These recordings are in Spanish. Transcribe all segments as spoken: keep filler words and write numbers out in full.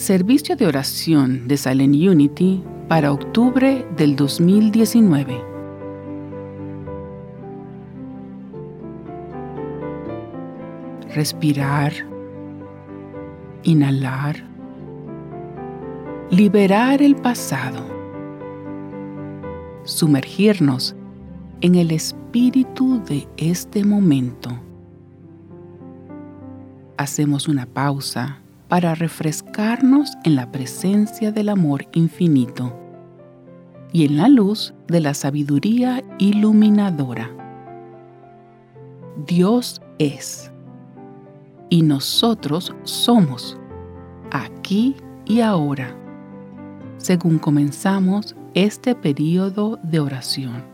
Servicio de oración de Silent Unity para octubre del dos mil diecinueve. Respirar, inhalar, liberar el pasado, sumergirnos en el espíritu de este momento. Hacemos una pausa para refrescarnos en la presencia del amor infinito y en la luz de la sabiduría iluminadora. Dios es, y nosotros somos, aquí y ahora, según comenzamos este período de oración.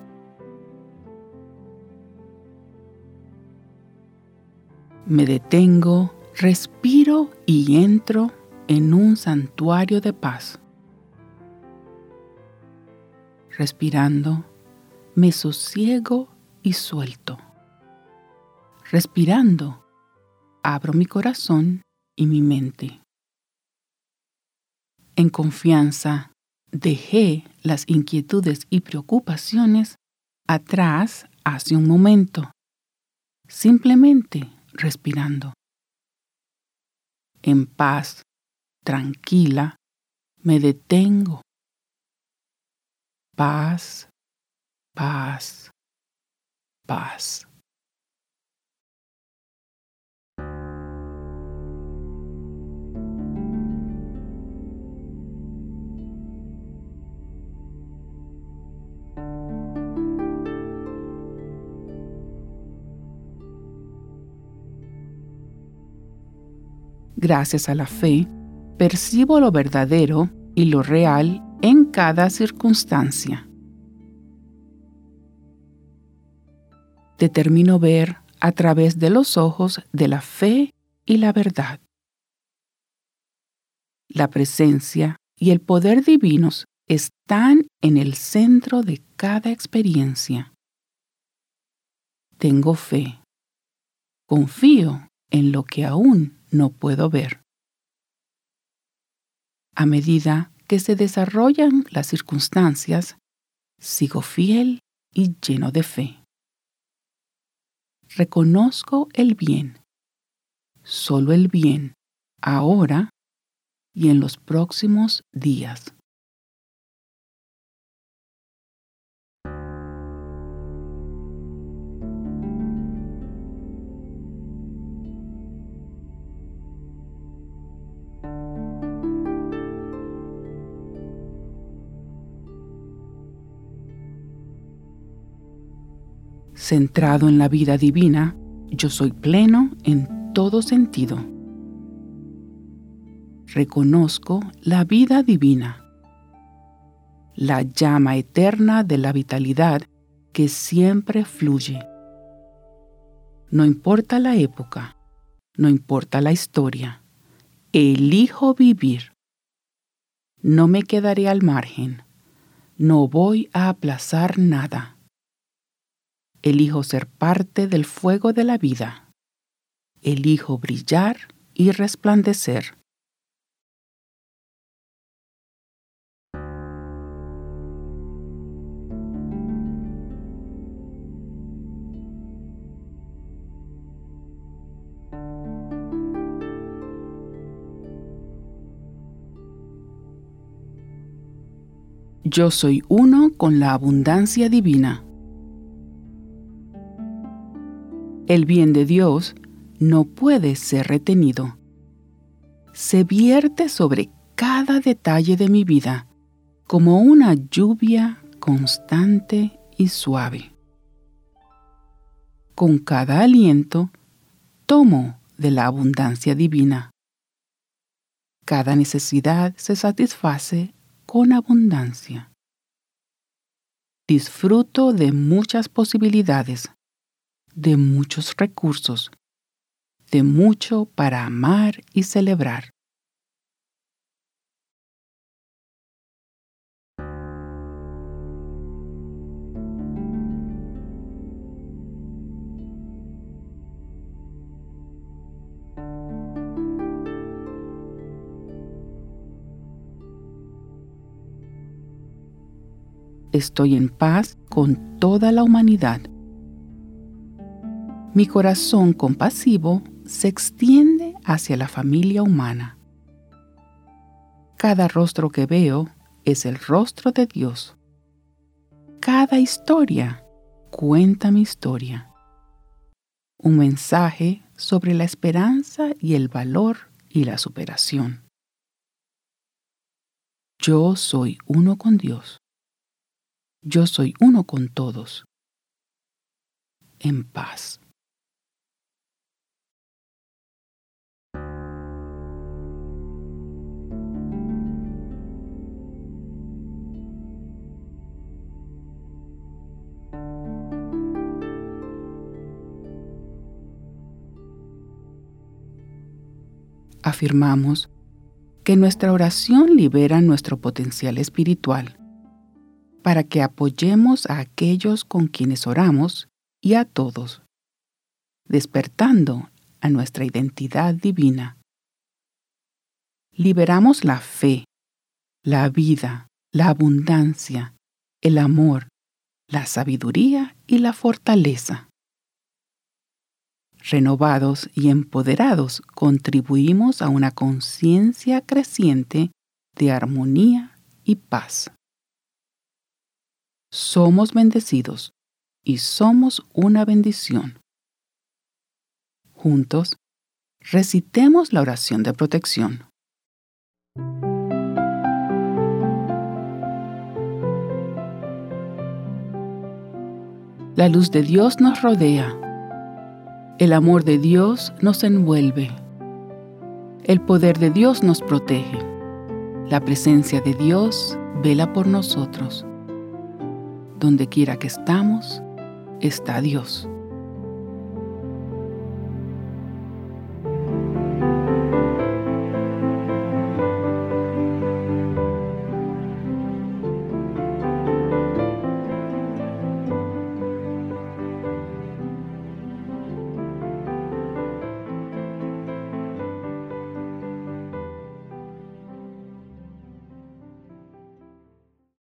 Me detengo, respiro y entro en un santuario de paz. Respirando, me sosiego y suelto. Respirando, abro mi corazón y mi mente. En confianza, dejé las inquietudes y preocupaciones atrás hace un momento, simplemente respirando. En paz, tranquila, me detengo. Paz, paz, paz. Gracias a la fe, percibo lo verdadero y lo real en cada circunstancia. Determino ver a través de los ojos de la fe y la verdad. La presencia y el poder divinos están en el centro de cada experiencia. Tengo fe. Confío en lo que aún no puedo ver. A medida que se desarrollan las circunstancias, sigo fiel y lleno de fe. Reconozco el bien, solo el bien, ahora y en los próximos días. Centrado en la vida divina, yo soy pleno en todo sentido. Reconozco la vida divina, la llama eterna de la vitalidad que siempre fluye. No importa la época, no importa la historia, elijo vivir. No me quedaré al margen, no voy a aplazar nada. Elijo ser parte del fuego de la vida. Elijo brillar y resplandecer. Yo soy uno con la abundancia divina. El bien de Dios no puede ser retenido. Se vierte sobre cada detalle de mi vida como una lluvia constante y suave. Con cada aliento, tomo de la abundancia divina. Cada necesidad se satisface con abundancia. Disfruto de muchas posibilidades, de muchos recursos, de mucho para amar y celebrar. estoy en paz con toda la humanidad. Mi corazón compasivo se extiende hacia la familia humana. Cada rostro que veo es el rostro de Dios. Cada historia cuenta mi historia. Un mensaje sobre la esperanza y el valor y la superación. Yo soy uno con Dios. Yo soy uno con todos. En paz. Afirmamos que nuestra oración libera nuestro potencial espiritual para que apoyemos a aquellos con quienes oramos y a todos, despertando a nuestra identidad divina. Liberamos la fe, la vida, la abundancia, el amor, la sabiduría y la fortaleza. Renovados y empoderados, contribuimos a una conciencia creciente de armonía y paz. Somos bendecidos y somos una bendición. Juntos, recitemos la oración de protección. La luz de Dios nos rodea. El amor de Dios nos envuelve. El poder de Dios nos protege. La presencia de Dios vela por nosotros. Donde quiera que estamos, está Dios.